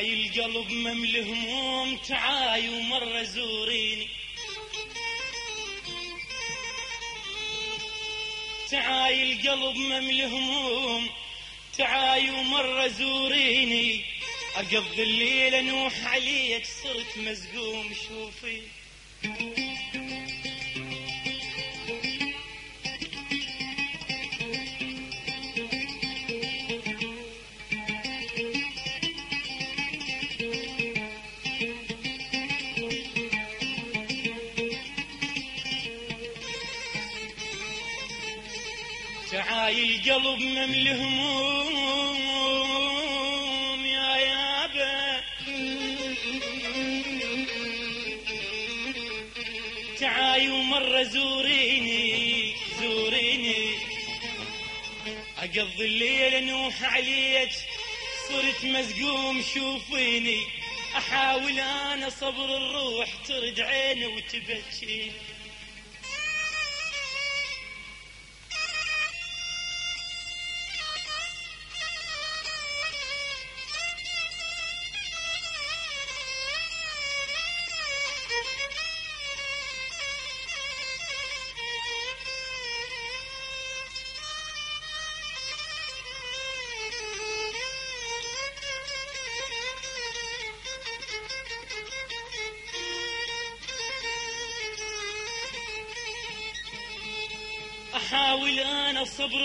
تعاي القلب ممل هموم، تعاي ومرة زوريني، تعاي القلب ممل هموم، تعاي ومرة زوريني، أقضي الليل أنوح عليك صرت مزقوم شوفي. تعاي القلب ممل هموم يا يابا، تعاي ومرة زوريني زوريني، أقضي الليل أنوح عليك صرت مزقوم شوفيني، أحاول أنا صبر الروح ترد عيني وتبكيني. أحاول أنا أصبر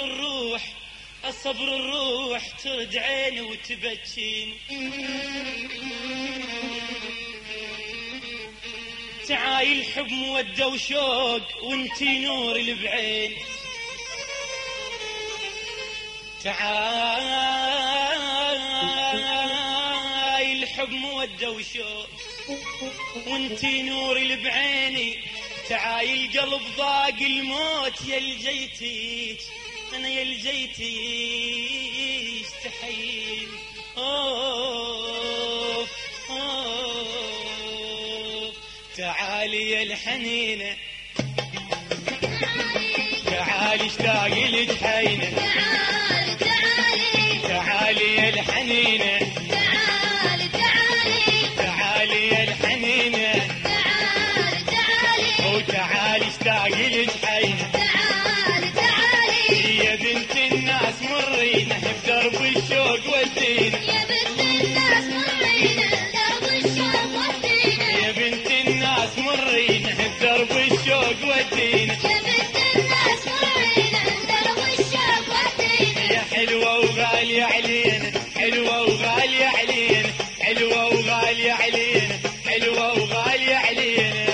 الروح ترد عيني وتبكيني. تعاي الحب مودة وشوق وانتي نور اللي بعين، تعاي الحب مودة وشوق وانتي نور اللي بعيني، تعاي القلب ضاق الموت يا لجيتيك، أنا يا لجيتيك تحييني. أوه أوه تعالي يا الحنينة، تعالي اشتاق لك حينة، تعالي يا الحنينة، تعالي يا الحنينة، وتعالي اشتاق لك حينة، يا بنت الناس مرينا بدرب الشوق ودينا، يا بنت الناس مرينا بدرب الشوق ودينا، يا بنت الناس مرينا بدرب الشوق ودينا، يا بنت الناس مرينا بدرب الشوق ودينا، يا حلوة وغالية علينا، حلوة وغالية علينا، حلوة وغالية علينا، حلوة وغالية علينا.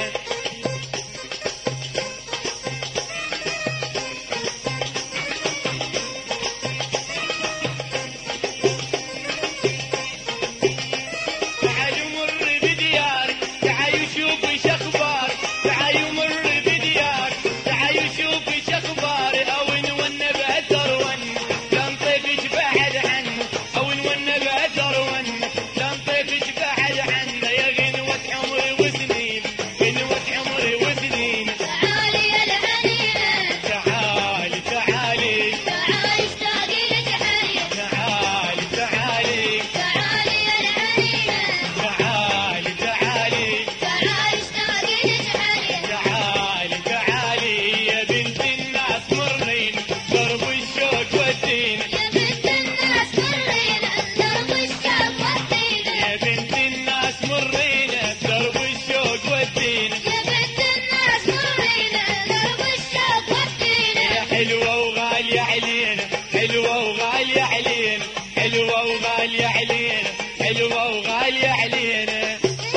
حلوة وغالية علينا، حلوة وغالية علينا، حلوة وغالية علينا، حلوة وغالية علينا.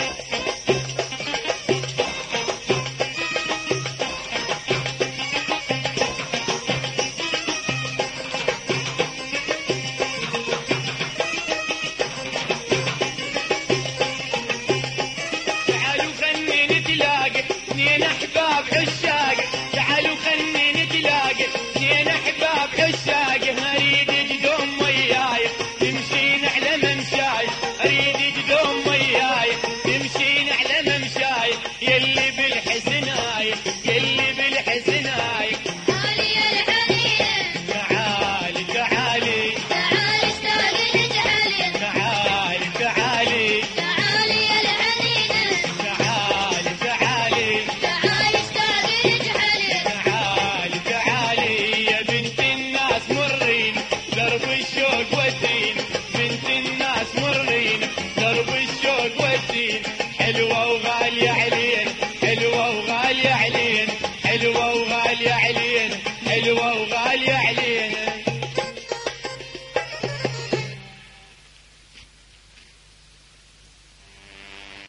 تعالوا خلينا نتلاقى اثنين احباب عشاق، تعالوا خلينا نتلاقى اثنين احباب عشاق، اريد تقوم وياي تمشين على ممشاي، اريد تقوم وياي تمشين على ممشاي، يلي بالحسناي يلي بالحسناي. تعالي يا الحنينة، تعالي تعالي تعالي اشتاق لك حنين، تعالي تعالي الشوق والدين حلوة وغالية علينا